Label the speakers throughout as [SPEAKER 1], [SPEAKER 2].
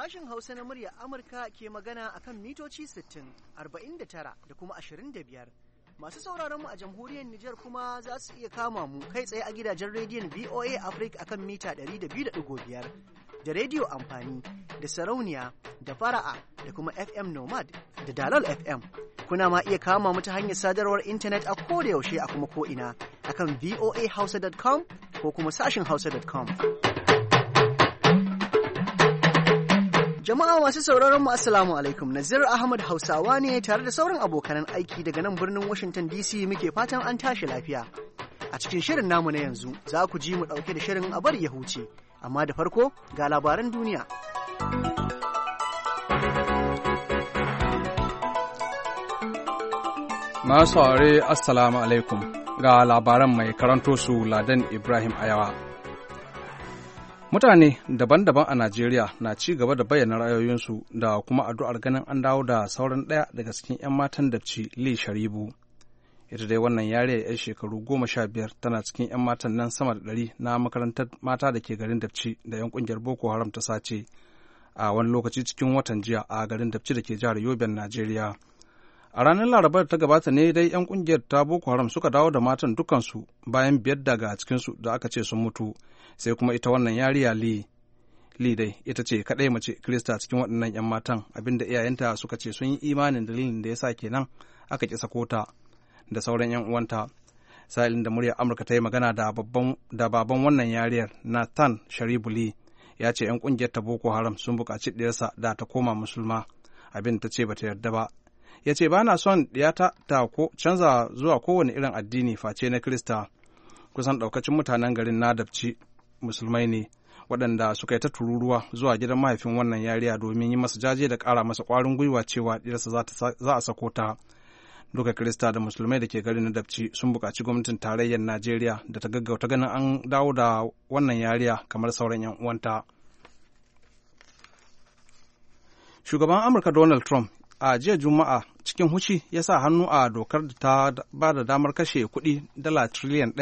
[SPEAKER 1] Sashen Hausa na murya Amurka ke magana akan mitoci 60, 49 da kuma 25. Masu sauraron mu a jamhuriyar Nijar kuma za su iya kama mu kai tsaye a gidajen rediyon VOA Africa akan mita 102.5 da rediyo amfani da sarauniya da fara'a da kuma FM Nomad da Dalal FM. Kuna ma iya kama mu ta hanyar sadarwar intanet a koda yaushe a kuma ko'ina akan voahausa.com ko kuma sashin hausa.com. Jama'a masu sauraron mu assalamu alaikum. Nazir Ahmad Hausawa ne tare da sauran abokanan aiki daga nan birnin Washington DC muke fatan an tashi lafiya. A cikin shirin namu na yanzu za ku ji mu ɗauke da shirin a bari ya huce, amma da farko ga labaran duniya.
[SPEAKER 2] Masu saurare assalamu alaikum ga labaran mai karanto su Ladan Ibrahim Ayawa. Mutane daban-daban a Najeriya na ci gaba da bayyana ra'ayoyinsu da kuma addu'ar ganin an dawo da sauran ɗaya daga cikin 'yan matan Dabci Lee Sharibu. Ita dai wannan yariya 'yar shekaru 15 tana cikin 'yan matan nan sama da 100 na makarantar mata da ke garin Dabci da 'yan ƙungiyar Boko Haram ta sace a wani lokaci cikin watan jiya a garin Dabci da ke jihar Yoben, Najeriya. A ranar Larabar da ta gabata ne dai 'yan ƙungiyar ta Boko Haram suka dawo da matan dukansu bayan 5 daga cikinsu da aka ce sun mutu. Sai kuma ita wannan yariya Lee dai ita ce kaɗai mace Kirista cikin waɗannan 'yan matan, abinda iyayenta suka ce sun yi imanin dalilin da ya sa kenan aka ƙi sako ta da sauran 'yan uwanta. Sa'ilin da muryar Amurka ta yi magana da baban wannan yariyar Nathan Sharibu Lee ya ce 'yan ƙungiyar ta Boko Haram sun buƙaci ɗiyarsa da ta koma musulma, abin ta ce bata yarda ba. Ya ce ba na son ɗiyata ta canza zuwa kowane irin addini face na Kirista. Kusan ɗaukacin mutanen garin na Dabci musulmai ne waɗanda suka yi ta tururuwa zuwa gidan mahaifin wannan yariya domin yi masa jaje da ƙara masa ƙwarin gwiwa cewa ɗiyarsa za a sako ta. Duka Kirista da musulmai da ke garin na Dabci sun buƙaci gwamnatin tarayyar Najeriya da ta gaggauta ganin an dawo da wannan yariya kamar sauran 'yan uwanta. Shugaban Amurka Donald Trump a jiya Juma'a cikin hushi ya sa hannu a dokar da ta ba da damar kashe kuɗi $1.3 triliyan.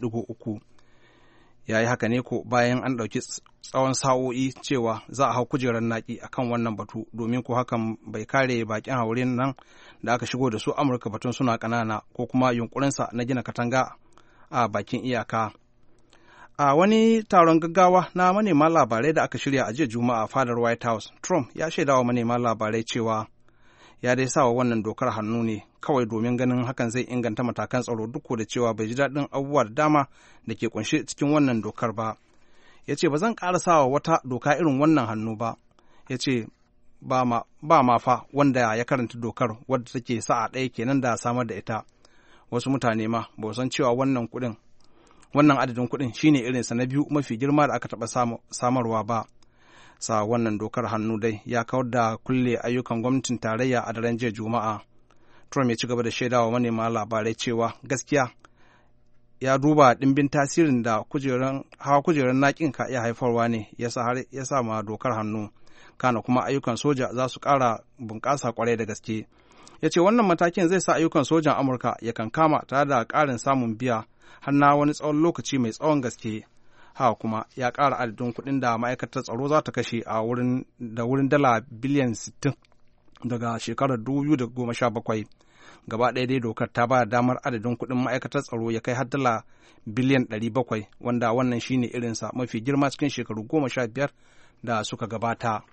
[SPEAKER 2] Ya yi haka ne ko bayan an ɗauki tsawon sa'o'i cewa za a hau kujerar naƙi a kan wannan batu, domin ko hakan bai kare bakin haure nan da aka shigo da su Amurka batun suna ƙanana ko kuma yunƙurinsa na gina katanga a bakin iyaka. A wani taron gaggawa na manema labarai da aka shirya a jiya Juma'a a fadar White House, Trump ya shaidawa manema labarai cewa ya dai sa wa wannan dokar hannu ne kawai domin ganin hakan zai inganta matakan tsaro duk da cewa bai ji daɗin abubuwa da dama da ke kunshe cikin wannan dokar ba. Ya ce ba zan ƙara sawa wata doka irin wannan hannu ba. Ya ce ba ma fa wanda ya karanta dokar wadda take sa'a ɗaya kenan da samar da ita. Wasu mutane ma ba san cewa wannan adadin kuɗin shine irinsa na biyu mafi girma da aka taɓa samarwa ba. Sa wannan dokar hannu dai ya kawar da kulle ayyukan gwamnatin tarayya a daren jiya Juma'a. Trump ya ci gaba da shaidawa manema labarai cewa gaskiya ya duba ɗimbin tasirin da hawa kujerar naƙin ka iya haifarwa ne ya sa ma dokar hannu. Kana kuma ayyukan soja za su ƙara bunƙasa ƙwarai da gaske. Ya ce wannan matakin zai sa ayyukan sojan Amurka ya kankama tare da ƙarin samun biya har na wani tsawon lokaci mai tsawon gaske. Haka kuma ya ƙara adadin kuɗin da ma'aikatar tsaro za ta kashe a wurin dala biliyan 60 daga shekarar 2017. Gaba ɗaya dai dokar ta ba damar adadin kuɗin ma'aikatar tsaro ya kai har dala biliyan 700, wanda wannan shine irinsa mafi girma cikin shekaru 15 da suka gabata.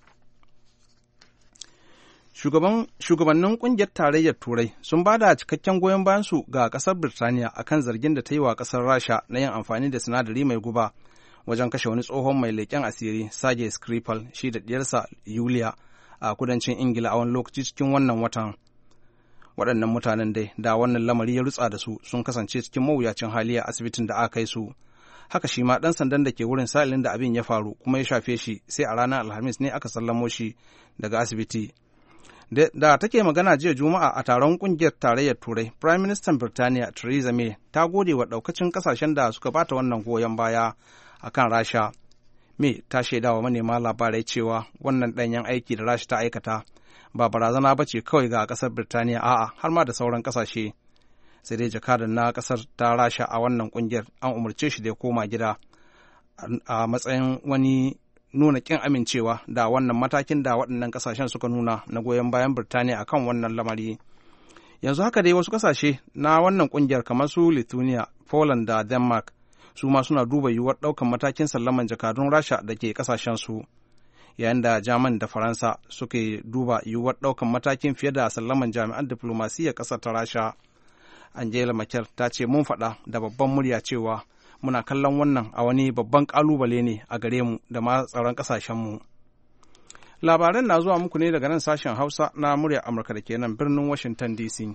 [SPEAKER 2] Shugabannin ƙungiyar tarayyar Turai sun ba da cikakken goyon bayansu ga ƙasar Birtaniya akan zargin da ta yi wa ƙasar Rasha na yin amfani da sinadari mai guba wajen kashe wani tsohon mai leƙen asiri Sergei Skripal shi da ɗiyarsa Yulia a kudancin Ingila a wani lokaci cikin wannan watan. Waɗannan mutanen dai da wannan lamari ya rutsa da su sun kasance cikin mawuyacin hali a asibitin da aka kai su. Haka shi ma ɗan sandan da ke wurin sa'ilin da abin ya faru kuma ya shafe shi sai a ranar Alhamis ne aka sallamo shi daga asibiti. Da take magana jiya Juma'a a taron kungiyar tarayyar Turai, Prime Minister Birtaniya Theresa May ta gode wa daukacin kasashen da suka bata wannan goyon baya akan Rasha. May ta shaidawa manema labarai cewa wannan danyen aiki da Rasha ta aikata ba barazana ba ce kawai ga kasar Birtaniya, a'a har ma da sauran kasashe. Sai dai jakadan na kasar ta Rasha a wannan kungiyar an umarce shi da ya koma gida a matsayin wani nuna ƙin amincewa da wannan matakin da waɗannan ƙasashen suka nuna na goyon bayan Birtaniya akan wannan lamari. Yanzu haka dai wasu ƙasashe na wannan ƙungiyar kamar su Lithuania, Poland da Denmark su ma suna duba yiwuwar ɗaukan matakin sallaman jakadun Rasha da ke ƙasashen su, yayin da Jaman da Faransa suke duba yiwuwar ɗaukan matakin fiye da sallaman jami'an diflomasiyyar ƙasar ta Rasha. Angela Merkel ta ce mun faɗa da babban murya cewa muna kallon wannan a wani babban ƙalubale ne a gare mu da ma tsaron ƙasashenmu. Labaran na zuwa muku ne daga nan sashen Hausa na muryar Amurka da ke nan birnin Washington DC.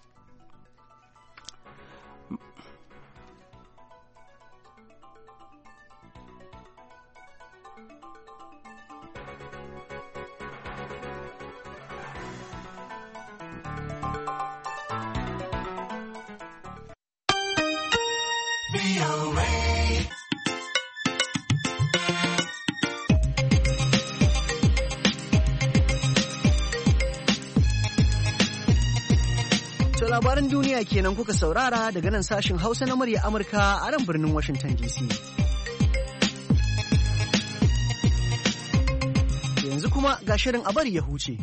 [SPEAKER 1] Labaran duniya kenan kuka saurara daga nan sashin Hausa na murya Amurka a nan birnin Washington DC. Yanzu kuma ga shirin a bari ya huce.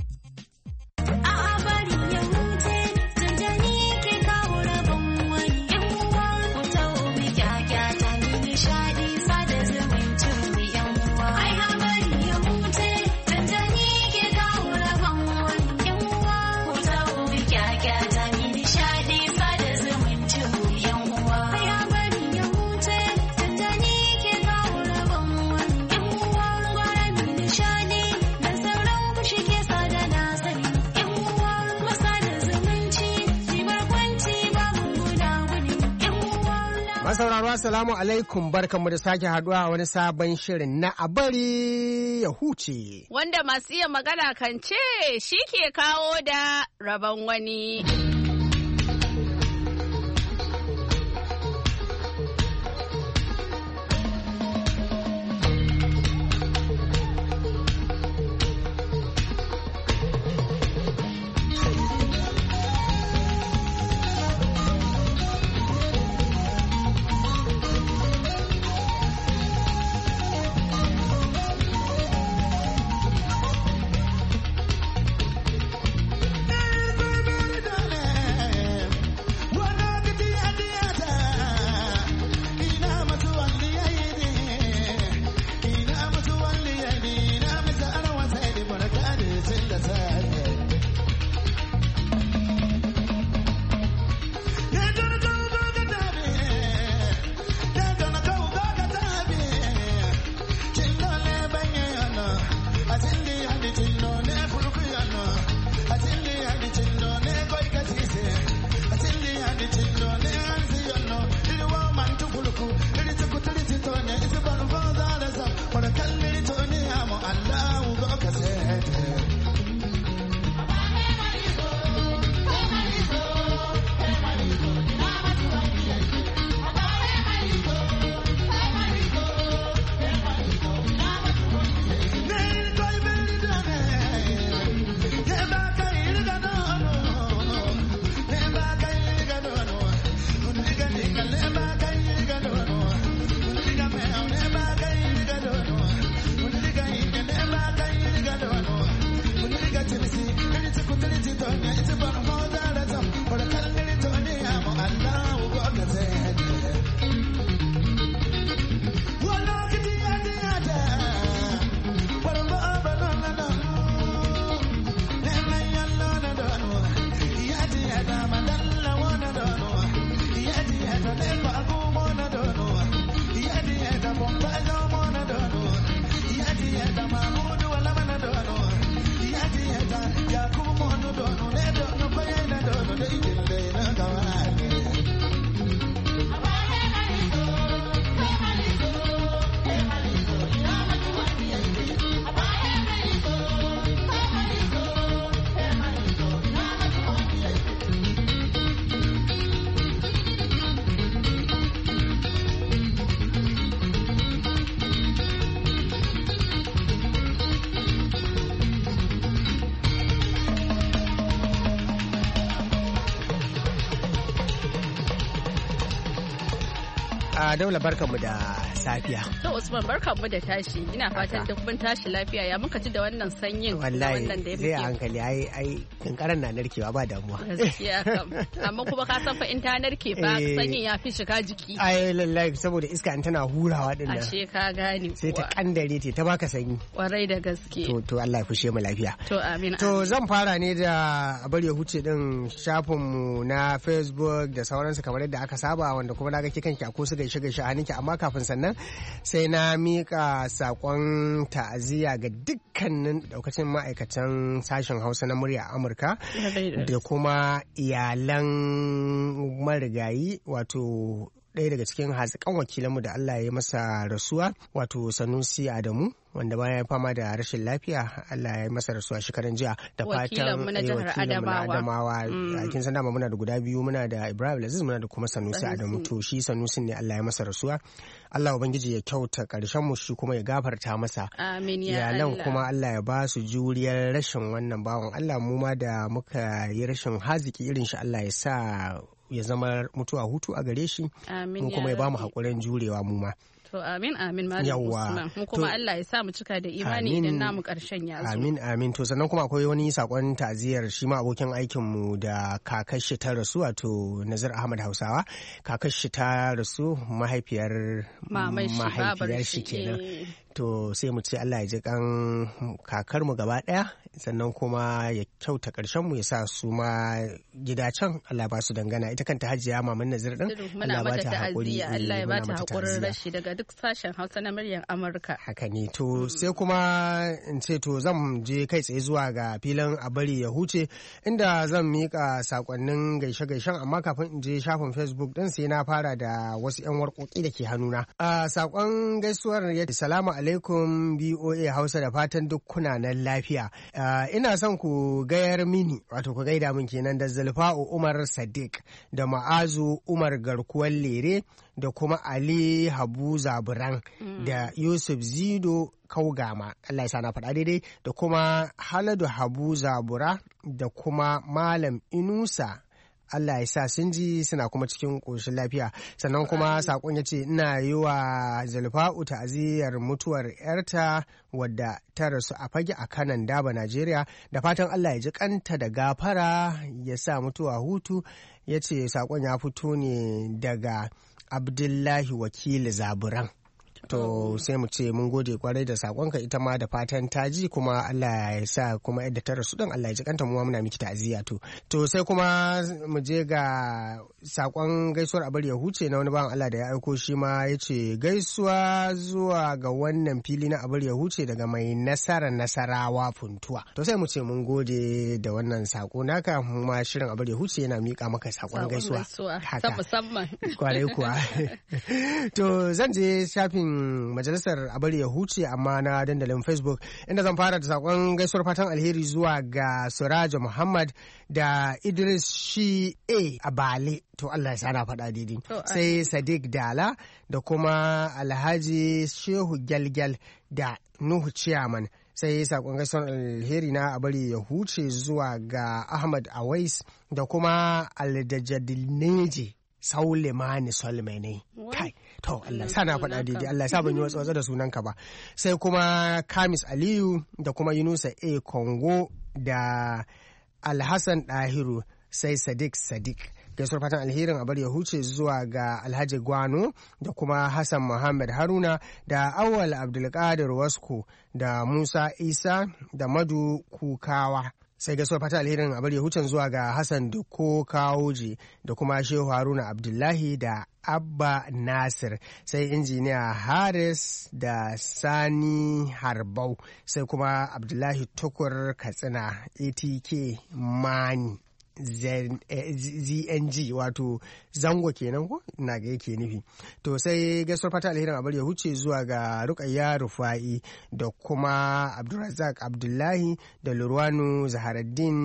[SPEAKER 3] Sauraro assalamu alaikum, barkanmu da sake haduwa a wani sabon shirin na a bari ya huce.
[SPEAKER 4] Wanda masu iya magana kan ce shi ke kawo da rabon wani.
[SPEAKER 3] Daula barkanmu da safiya.
[SPEAKER 4] To Usman barkan mu da tashi. Ina fatan duk mun tashi lafiya. Ya muka ji da wannan sanyin
[SPEAKER 3] wallahi
[SPEAKER 4] wannan da ya
[SPEAKER 3] zai a hankali ai kankaran na narkewa ba damuwa.
[SPEAKER 4] Gaskiya kam. Amma kuma ka san fa in ta narke fa sanyin ya fi shiga jiki.
[SPEAKER 3] Ai lallai saboda iska in tana hurawa din nan.
[SPEAKER 4] Ashe ka gane kuwa.
[SPEAKER 3] Sai ta kandare ta baka sanyi.
[SPEAKER 4] Kwarai da gaske.
[SPEAKER 3] To Allah ya fushe mu lafiya.
[SPEAKER 4] To amin.
[SPEAKER 3] To zan fara ne da bari ya huce din shafinmu na Facebook da sauransu kamar yadda aka saba wanda kuma naga kikanki a ko su gaishe a hannunki amma kafin sannan sai na mika sakon ta'aziyya ga dukkanin daukacin ma'aikatan sashen Hausa na murya Amurka da kuma iyalan marigayi wato ɗaya daga cikin hazikan wakilanmu da Allah ya yi masa rasuwa wato Sanusi Adamu wanda bayan ya fama da rashin lafiya Allah ya yi masa rasuwa shekaran jiya da fatan
[SPEAKER 4] wakilanmu na
[SPEAKER 3] Adamawa kin san dama muna da guda biyu muna da Ibrahim Aziz muna da kuma Sanusi Adamu to shi Sanusi ne Allah ya masa rasuwa Allah ubangiji ya kyauta karshen mu shi kuma ya gafarta masa
[SPEAKER 4] amin ya Allah
[SPEAKER 3] iyalan kuma Allah ya ba su juriyar rashin wannan bawan Allah mu ma da muka yi rashin haziki irin shi Allah ya sa ya zama mutuwa hutu a gare shi mu kuma ya bamu hakurin jurewa mu ma
[SPEAKER 4] to amin malam Usman mu kuma Allah ya sa mu cika da imani idan namu karshen ya zo
[SPEAKER 3] amin to sannan kuma akwai wani sakon ta'aziyar shi ma abokin aikin mu da kakashi ta rasu wato Nazir Ahmad Hausawa kakashi ta rasu mahaifiyar shi kenan to sai mu ce Allah ya ji kan kakar mu gaba daya sannan kuma ya kyauta karshen mu ya sa su ma gida can Allah ba su dangana ita kanta Hajiya Maman Nazir din
[SPEAKER 4] Allah ba ta hakuri Allah ya ba ta hakurin rashi daga duk sashen Hausa na muryar Amurka
[SPEAKER 3] haka ne to sai kuma in ce to zan je kai tsaye zuwa ga filin a bari ya huce inda zan mika sakonnin gaishe-gaishen amma kafin in je shafin Facebook din sai na fara da wasu 'yan warkoki da ke hannuna a sakon gaisuwar ya salamu alaikum BOA Hausa da fatan duk kuna nan lafiya. Ina son ku gayar mini wato ku gaida min kenan da Zulfa'u Umar Sadiq da Ma'azu Umar Garkuwar Lere da kuma Ali Habu Zaburan da Yusuf Zido Kaugama Allah ya sa na faɗa daidai da kuma Haladu Habu Zabura da kuma Malam Inusa Allah ya sa sun ji suna kuma cikin ƙoshin lafiya sannan kuma saƙon ya ce ina yi wa Zulfa'u ta'aziyar mutuwar 'yarta wadda ta rasu a fage a kanan Daba Najeriya da fatan Allah ya ji kanta da gafara ya sa mutuwa hutu ya ce saƙon ya fito ne daga Abdullahi Wakili Zaburan. To sai mu ce mun gode kwarai da sakonka ita ma da fatan ta ji kuma Allah ya sa kuma yadda ta rasu din Allah ya ji kanta mu muna miki ta'aziyya to sai kuma mu je ga sakon gaisuwar abar ya huce na wani bawan Allah da ya aiko shi ma yace gaisuwa zuwa ga wannan fili na abar ya huce daga mai Nasarawa Funtuwa to sai mu ce mun gode da wannan sako naka mu ma shirin abar ya huce yana mika maka sakon gaisuwa
[SPEAKER 4] haka musamman
[SPEAKER 3] kwarai kuwa to zan je shafin majalisar abari ya huce amma na dandalin Facebook inda zan fara da sakon gaisuwar fatan alheri zuwa ga Suraja Muhammad da Idris Shi a Bale to Allah ya sana faɗa daidai sai Sadiq Dala da kuma Alhaji Shehu Gyalgyal da Nuhu Chairman sai sakon gaisuwar alheri na abari ya huce zuwa ga Ahmad Awais da kuma Aldajadineji Saulemani Solmene kai to Allah sana faɗa daidai Allah sa ban yi wasu da sunanka ba sai kuma Kamis Aliyu da kuma Yunusa A Kongo da Alhassan Dahiru sai Sadiq gaisuwar fatan alherin abar ya huce zuwa ga Alhaji Gwano da kuma Hassan Muhammad Haruna da Awal Abdulkadir Wasko da Musa Isa da Madu Kukawa sai gaisuwar fata alherin abar yahucin zuwa ga Hassan Dukko Kawoji da kuma Shehu Haruna Abdullahi da Abba Nasir sai injiniya Haris da Sani Harbau sai kuma Abdullahi Tukur Katsina ATK Mani ZNG wato zango kenan ko ina ga yake nufi to sai gaisuwar fata alherin abar ya huce zuwa ga Rukayya Rufa'i da kuma Abdulrazak Abdullahi da Lurwanu Zaharaddin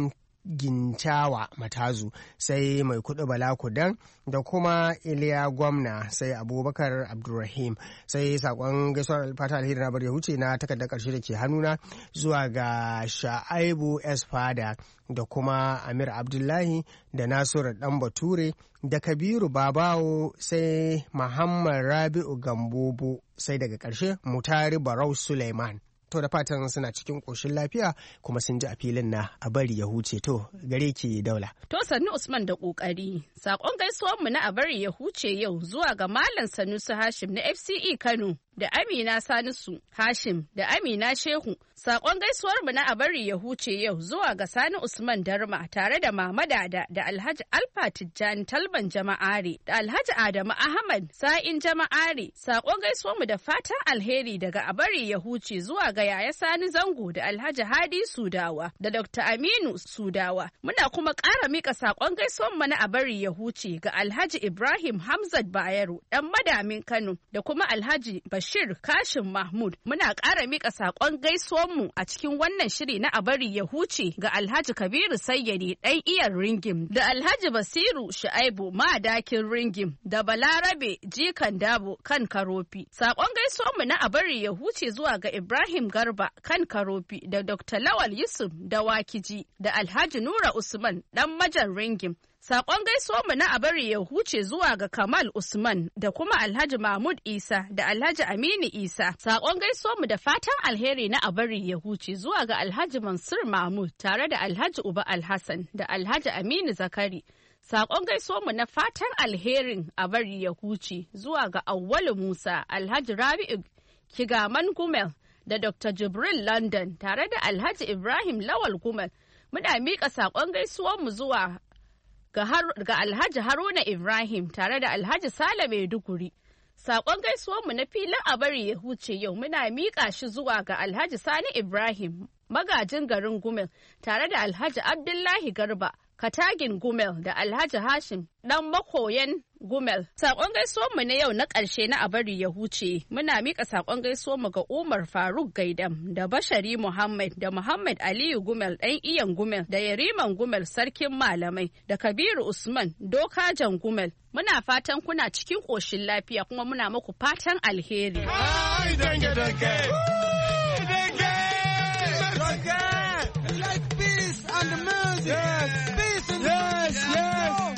[SPEAKER 3] Gintawa Matazu, sai mai kuɗi Bala Kudan da kuma Iliya Gwamna, sai Abubakar Abdulrahim. Sai sakon gaisuwar fata alheri na bar ya huce na takardar ƙarshe da ke hannuna zuwa ga Sha'aibu Esfada da kuma Amir Abdullahi da Nasiru Dan Bature da Kabiru Babawo, sai Muhammad Rabi'u Gambobo, sai daga ƙarshe Mutari Barau Suleiman. To da fatan suna cikin ƙoshin lafiya kuma sun ji a filin na a bari ya huce. To gare ki Daula.
[SPEAKER 4] To sannu Usman da ƙoƙari. Sakon gaisuwar mu na a bari ya huce yau zuwa ga Malam Sanusi Hashim na FCE Kano da Amina Salisu Hashim da Amina Shehu. Sakon gaisuwar mu na a bari ya huce yau zuwa ga Sani Usman Darma tare da Mama Dada da Alhaji Alfa Tijjani Talban Jama'are da Alhaji Adamu Ahmad Sa'in Jama'are. Sakon gaisuwar mu da fatan alheri daga a bari ya huce zuwa ga Yaya Sani Zango da Alhaji Hadi Sudawa da Dr. Aminu Sudawa. Muna kuma ƙara mika sakon gaisuwar mu na a bari ya huce ga Alhaji Ibrahim Hamzat Bayero dan Madamin Kano da kuma Alhaji Bashir Kashim Mahmud. Muna ƙara mika sakon gaisuwar mu a cikin wannan shiri na a bari ya huce ga Alhaji Kabiru Sayyadi ɗan iyar Ringim da Alhaji Basiru Shu'aibu Madakin Ringim da Balarabe Jikan Dabo kan Karofi. Sakon gaisuwar mu na a bari ya huce zuwa ga Ibrahim Garba kan Karofi da Dr. Lawal Yusuf da Wakiji da Alhaji Nura Usman ɗan Majan Ringim. Sakon gaisuwar mu na a bari ya huce zuwa ga Kamal Usman da kuma Alhaji Mahmud Isa da Alhaji Aminu Isa. Sakon gaisuwar mu da fatan alheri na a bari ya huce zuwa ga Alhaji Mansur Mahmud tare da Alhaji Uba Alhassan da Alhaji Aminu Zakari. Sakon gaisuwar mu na fatan alherin a bari ya huce zuwa ga Awwalu Musa, Alhaji Rabi'u Kigaman Gumel da Dr. Jibril London tare da Alhaji Ibrahim Lawal Gumel. Muna miƙa sakon gaisuwar mu zuwa ga Alhaji Haruna Ibrahim tare da Alhaji Sale Maiduguri. Sakon gaisuwanmu na filin a bari ya huce yau muna miƙa shi zuwa ga Alhaji Sani Ibrahim magajin garin Gumel tare da Alhaji Abdullahi Garba Katagin Gumel da Alhaji Hashim dan makoyan Gumel. Sakon gaisuwanmu na yau na ƙarshe na a bari ya huce muna miƙa sakon gaisuwanmu ga Umar Faruk Gaidam da Bashari Muhammad da Muhammad Aliyu Gumel ɗan iyan Gumel da Yariman Gumel sarkin malamai da Kabiru Usman Dokajan Gumel. Muna fatan kuna cikin ƙoshin lafiya kuma muna muku fatan alheri.
[SPEAKER 5] Like peace and music. Yes. Peace and music. Yes.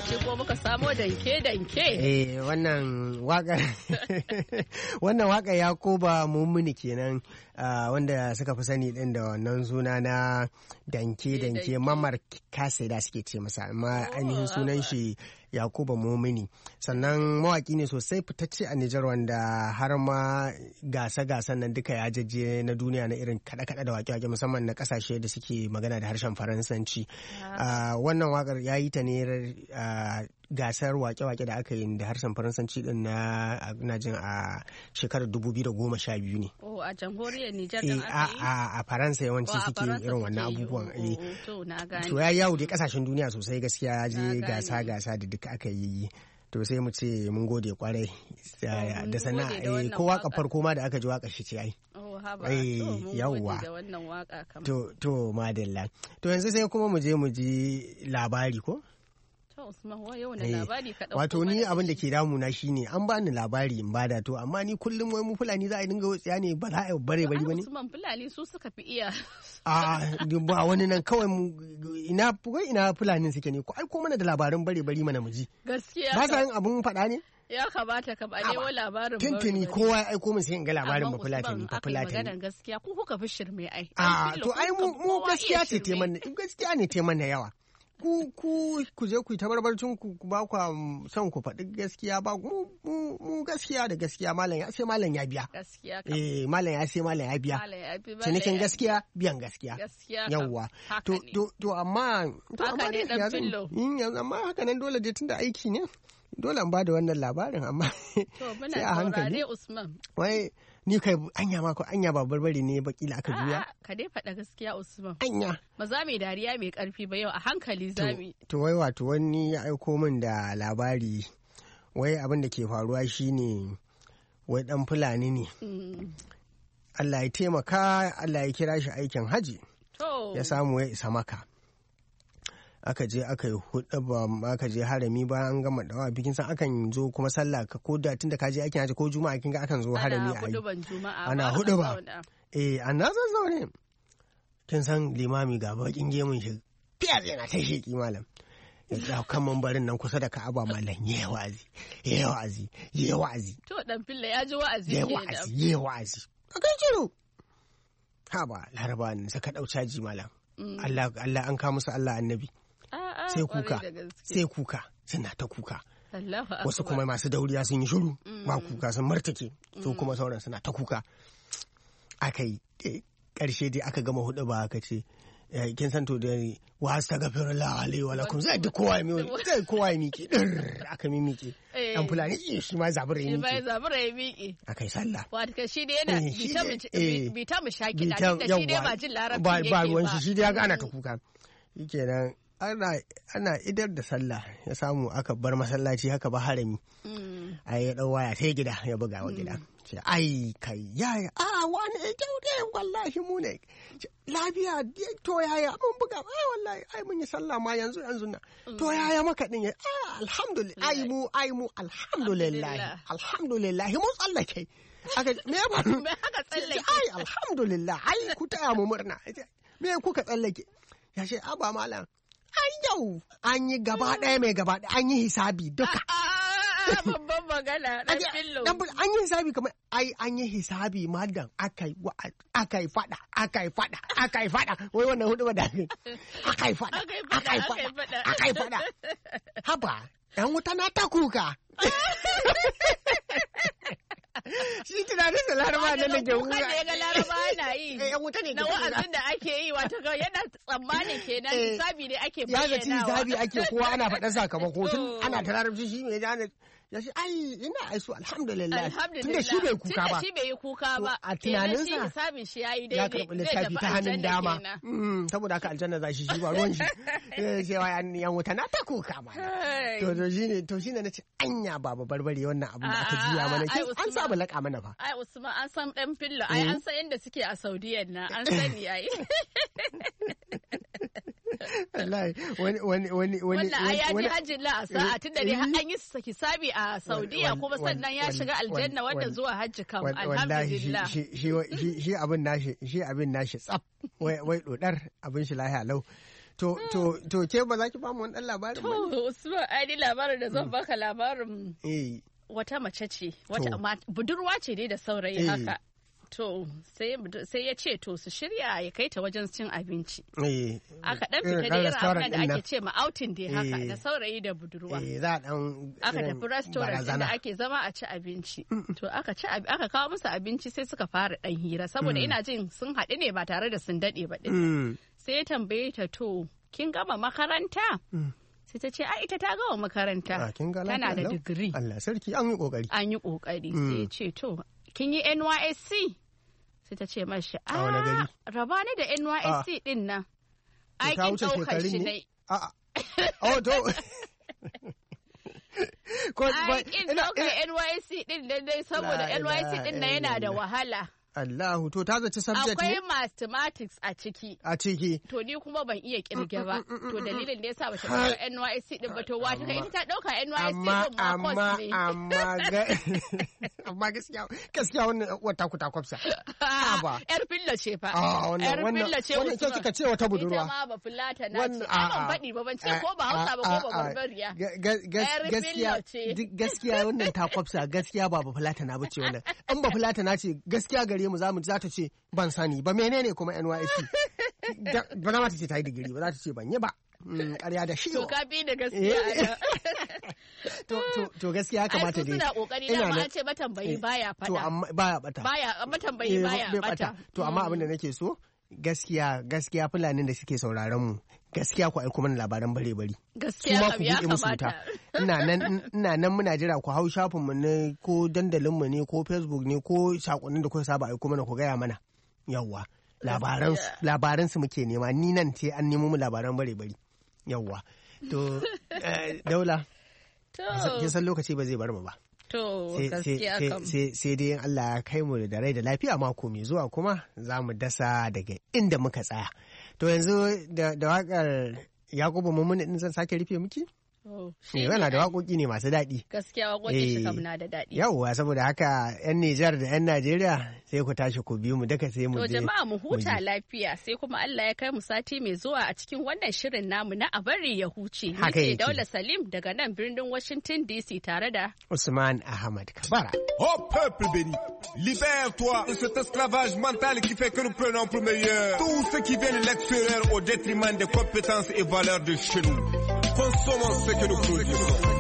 [SPEAKER 4] ce ko muka samo danke.
[SPEAKER 3] Wannan waka wannan waka Yakuba Mumuni kenan wanda suka fi sani din da wannan suna na danke Mamar Kase da suke ce masa, amma ainihin sunan shi Yakuba Mumuni. Sannan mawaki ne sosai fitacce a Nijar wanda har ma gasa-gasan nan duka ya jaje na duniya na irin kada-kada da wake-wake musamman na kasashe da suke magana da harshen Faransanci. Wannan wakar ya yi ta ne gasar wake-wake da aka yi da harshen Faransanci din na jin a shekarar 2012 ne.
[SPEAKER 4] A jamhuriyar Nijar din aka yi?
[SPEAKER 3] A Faransa yawanci suke irin wannan abubuwan. To ya yawo da kasashen duniya sosai gaskiya, ya je gasa-gasa da duka aka yi. To sai mu ce mun gode kwarai da sana'a ko waka farko ma da aka ji waka shi ce ai. Yawwa. To madalla. To yanzu sai kuma mu je mu ji labari ko? Wato ni abin da ke damuna shine an bani labari in bada, to amma ni kullum wai mu Fulani za a dinga wutsiya ne, ba za a bare bari bane.
[SPEAKER 4] Usman Fulani su suka fi iya.
[SPEAKER 3] Ba wani nan kawai mu ina Fulani suke ne, ko aiko mana da labarin bare bari mana mu ji.
[SPEAKER 4] Gaskiya.
[SPEAKER 3] Ba sa yin abun faɗa ne?
[SPEAKER 4] Ya kamata ka bade wa labarin bari.
[SPEAKER 3] Tuntuni kowa ya aiko min sai in ga labarin ba Fulatani fa Fulatani.
[SPEAKER 4] Maganar gaskiya ku kuka fi shirme ai.
[SPEAKER 3] To ai mu gaskiya ce te mana, gaskiya ne te mana yawa. Ku je ku yi tabarbarcin ku ba ku son ku faɗi gaskiya ba, mu gaskiya da gaskiya malam ya sai malam ya biya.
[SPEAKER 4] Gaskiya
[SPEAKER 3] malam ya sai malam ya biya. Cinikin gaskiya biyan gaskiya. Yawwa. To amma
[SPEAKER 4] ne dan fillo.
[SPEAKER 3] Amma haka nan dole dai tunda aiki ne. Dole an bada wannan labarin, amma
[SPEAKER 4] sai a hankali. Usman.
[SPEAKER 3] Wai ni kai anya ba barbare ne bakila aka juya.
[SPEAKER 4] Ka dai faɗa gaskiya Usman.
[SPEAKER 3] Anya.
[SPEAKER 4] Ba za mu yi dariya mai ƙarfi ba yau, a hankali za mu.
[SPEAKER 3] To wai wato wani ya aiko min da labari, wai abin da ke faruwa shine wai dan Fulani ne. Allah ya taimaka, Allah ya kira shi aikin haji. Ya samu ya isa Maka. Aka je aka yi huɗuba, aka je harami bayan an gama dawa bikin san akan zo kuma sallah ko da tunda ka je aikin haji ko juma'a kin ga akan zo harami a yi ana huɗuba. Ana zazzaune kin san limami ga bakin gemun shi fiyar yana ta sheki malam, ya dawo kan mambarin nan kusa da Ka'aba malam yayi wa'azi.
[SPEAKER 4] To dan filla ya ji wa'azi
[SPEAKER 3] yayi wa'azi akan ciro haba laraba ne saka dau caji malam. Allah an ka musu Allah annabi. Sai kuka suna ta kuka, wasu kuma masu dauriya sun yi shiru ba kuka sun martake, su kuma sauran suna ta kuka. Aka yi ƙarshe dai aka gama hudu ba aka ce kin san to da wa astaghfirullah alaihi wa lakum, zai kowa ya miƙe aka miƙe dan Fulani shi ma zabura ya miƙe aka yi sallah.
[SPEAKER 4] Wato shi dai yana bita mu shaki da shi dai ba jin larabci
[SPEAKER 3] ba ruwan shi dai ya ga ana ta kuka. Shikenan ana idar da sallah ya samu aka bar masallaci haka ba harami. Ya dau waya sai gida ya buga wa gida, ce ai kai yaya wani kyaude wallahi mu ne lafiya to yaya mun buga wallahi mun yi sallah ma yanzu na to yaya maka din alhamdulillah alhamdulillah mun tsallake. Me ya faru? Ai alhamdulillah ku taya mu murna. Me kuka tsallake? Ya ce aba malam yau an yi gaba ɗaya an yi hisabi duka.
[SPEAKER 4] Babban magana ɗan fillo.
[SPEAKER 3] An yi hisabi kamar an yi hisabi madan aka yi fada wai wannan hudu da aka yi fada haba yan wuta na ta kuka. Shi tunanin da laraba nan da ke
[SPEAKER 4] kuka da ya ga laraba na yi na wa'azin da ake yi wata ga yana tsammanin kenan hisabi ne ake bayyana.
[SPEAKER 3] Ya zaci hisabi ake kowa ana faɗa sakamako tun ana ta larabci shi mai jana ya ce ina aisu alhamdulillah tunda shi bai kuka ba.
[SPEAKER 4] Tunda shi bai yi kuka ba.
[SPEAKER 3] A tunaninsa
[SPEAKER 4] shi hisabin shi yayi daidai.
[SPEAKER 3] Ya karɓi lissafi ta hannun dama. Saboda haka aljanna za shi ba ruwan shi. Cewa yan wuta na ta kuka ma. To shine na ce anya baba barbare wannan abin da aka jiya mana an saba laƙa mana fa.
[SPEAKER 4] Ai Usman an san ɗan fillo an san yadda suke a Saudiya na an sani ai.
[SPEAKER 3] Wallahi wani
[SPEAKER 4] wannan ai ya ji hajjin la a sa'a tunda dai an yi hisabi a Saudiya kuma sannan ya shiga aljanna wanda zuwa hajji kam alhamdulillah.
[SPEAKER 3] Shi abin nashi tsaf wai dodar abin shi lahiya lau. To ke ba za ki ba mu wani ɗan labarin ba?
[SPEAKER 4] To Usman, ai labarin da zan baka labarin wata mace ce, wata budurwa ce dai da saurayi haka. To sai ya ce to su shirya ya kai ta wajen cin abinci. Aka dan fita da irin abin da ake ce ma outing dai haka da saurayi da budurwa. Aka tafi restaurant da ake zama a ci abinci. To aka kawo musu abinci sai suka fara dan hira saboda ina jin sun haɗu ne ba tare da sun daɗe ba din. Sai ya tambaye ta to kin gama makaranta? Sai ta ce ita ta gama makaranta. Tana da digiri.
[SPEAKER 3] Allah sarki an yi kokari.
[SPEAKER 4] An yi kokari. Sai ya ce to kin yi NYSC? Sai ta ce mashi, raba ni da NYSC din nan. Aikin ɗaukar shi ne. Aikin ɗaukar NYSC din nan dai saboda NYSC din nan yana da wahala.
[SPEAKER 3] Allahu, to ta zaci subject ne?
[SPEAKER 4] Akwai mathematics a ciki.
[SPEAKER 3] A ciki.
[SPEAKER 4] To ni kuma ban iya kirge ba. To dalilin da yasa bata ɗauka NYSC din ba to wata ita ta ɗauka NYSC din ma course ne.
[SPEAKER 3] Amma gaskiya wannan wata ku ta kwafsa.
[SPEAKER 4] Yar filla ce fa.
[SPEAKER 3] Yar filla ce. Wannan ke kika ce wata budurwa.
[SPEAKER 4] Ita ma ba fulata na ce. Ban faɗi ba ban ce ko ba Hausa ba ko ba Barbariya.
[SPEAKER 3] Gaskiya wannan ta kwafsa gaskiya ba fulata na bace wannan. An ba fulata na ce gaskiya gare mu za ta ce ban sani ba menene kuma NYSC ba za ta ce ta yi digiri ba za ta ce ban yi ba ƙarya da shi
[SPEAKER 4] to ka bi da gaskiya
[SPEAKER 3] to gaskiya kamata dai
[SPEAKER 4] suna kokari da ma ce matambayi baya fada
[SPEAKER 3] to amma baya bata
[SPEAKER 4] matambayi baya bata
[SPEAKER 3] to amma abin da nake so gaskiya fulanin da suke sauraron mu gaskiya ku aiko mana labaran bare-bare.
[SPEAKER 4] Gaskiya ya kamata.
[SPEAKER 3] Ina nan muna jira ku hau shafinmu ne ko dandalinmu ne ko Facebook ne ko sakonnin da kuka saba aiko mana ku gaya mana. Yawwa. Labaran su muke nema ni nan ce an nemo mu labaran bare-bare. Yawwa. To Daula. Kin san lokaci ba zai bar mu ba.
[SPEAKER 4] To gaskiya kam.
[SPEAKER 3] Sai dai Allah ya kai mu da rai da lafiya mako mai zuwa kuma za mu dasa daga inda muka tsaya. To yanzu da waƙar Yakubu Mummuni din zan sake rufe miki? Yana da waƙoƙi ne masu daɗi.
[SPEAKER 4] Gaskiya waƙoƙi shi kam na da daɗi.
[SPEAKER 3] Yawwa saboda haka 'yan Nijar da 'yan Najeriya sai ku tashi ku biyu mu duka sai mu je.
[SPEAKER 4] To jama'a mu huta lafiya sai kuma Allah ya kai mu sati mai zuwa a cikin wannan shirin namu na a bari ya huce.
[SPEAKER 3] Haka yake.
[SPEAKER 4] Daula Salim daga nan birnin Washington DC tare da
[SPEAKER 3] Usman Ahmad Kabara.
[SPEAKER 5] Oh peuple béni, libère-toi de cet esclavage mental qui fait que nous prenons pour meilleur tout ce qui vient de l'extérieur au détriment des compétences et valeurs de chez nous. Consommons ce que nous produisons.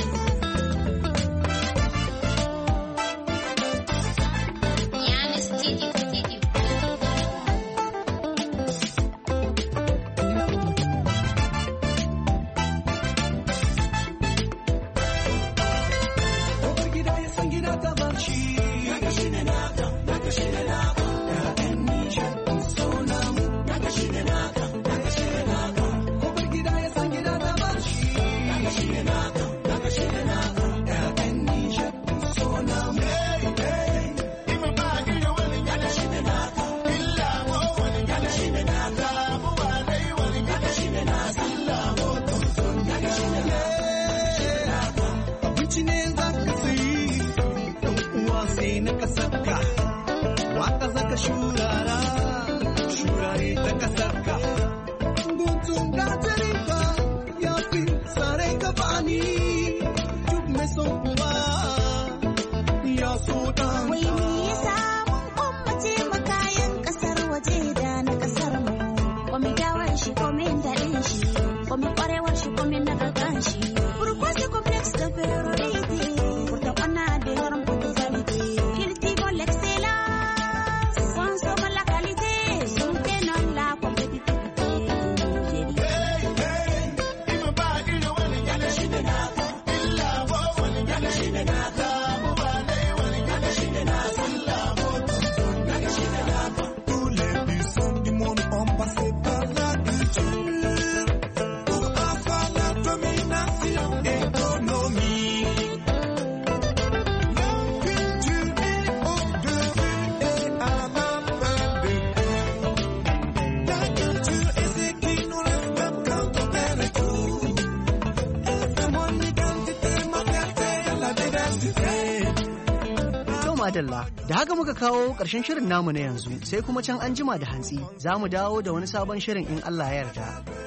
[SPEAKER 1] Madalla, da haka muka kawo ƙarshen shirin namu na yanzu sai kuma can an jima da hantsi za mu dawo da wani sabon shirin in Allah ya yarda.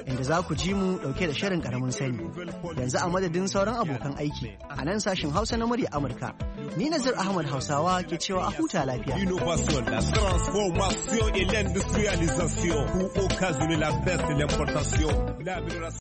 [SPEAKER 1] inda za ku ji mu ɗauke da shirin ƙaramin sani. Yanzu a madadin sauran abokan aiki a nan sashin Hausa na murya Amurka. Ni Nazir Ahmad Hausawa ke cewa a huta lafiya.
[SPEAKER 5] L'innovation, la transformation et l'industrialisation pour occasionner la baisse de l'importation.